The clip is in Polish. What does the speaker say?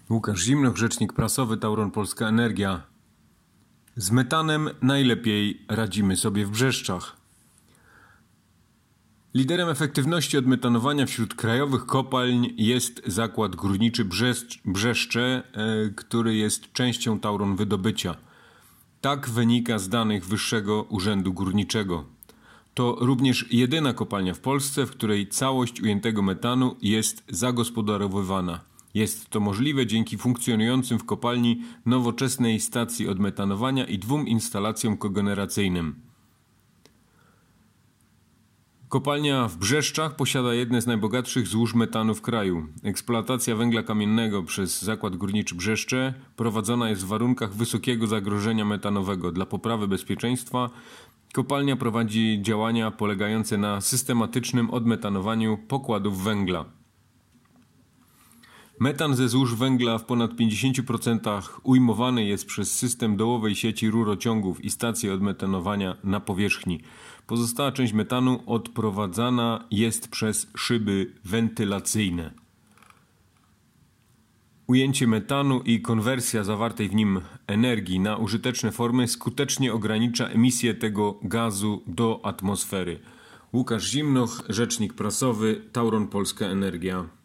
Łukasz Zimnoch, rzecznik prasowy Tauron Polska Energia. Z metanem najlepiej radzimy sobie w Brzeszczach. Liderem efektywności odmetanowania wśród krajowych kopalń jest Zakład Górniczy Brzeszcze, który jest częścią Tauron Wydobycia. Tak wynika z danych Wyższego Urzędu Górniczego. To również jedyna kopalnia w Polsce, w której całość ujętego metanu jest zagospodarowywana. Jest to możliwe dzięki funkcjonującym w kopalni nowoczesnej stacji odmetanowania i 2 instalacjom kogeneracyjnym. Kopalnia w Brzeszczach posiada jedne z najbogatszych złóż metanu w kraju. Eksploatacja węgla kamiennego przez Zakład Górniczy Brzeszcze prowadzona jest w warunkach wysokiego zagrożenia metanowego. Dla poprawy bezpieczeństwa kopalnia prowadzi działania polegające na systematycznym odmetanowaniu pokładów węgla. Metan ze złóż węgla w ponad 50% ujmowany jest przez system dołowej sieci rurociągów i stacje odmetanowania na powierzchni. Pozostała część metanu odprowadzana jest przez szyby wentylacyjne. Ujęcie metanu i konwersja zawartej w nim energii na użyteczne formy skutecznie ogranicza emisję tego gazu do atmosfery. Łukasz Zimnoch, rzecznik prasowy Tauron Polska Energia.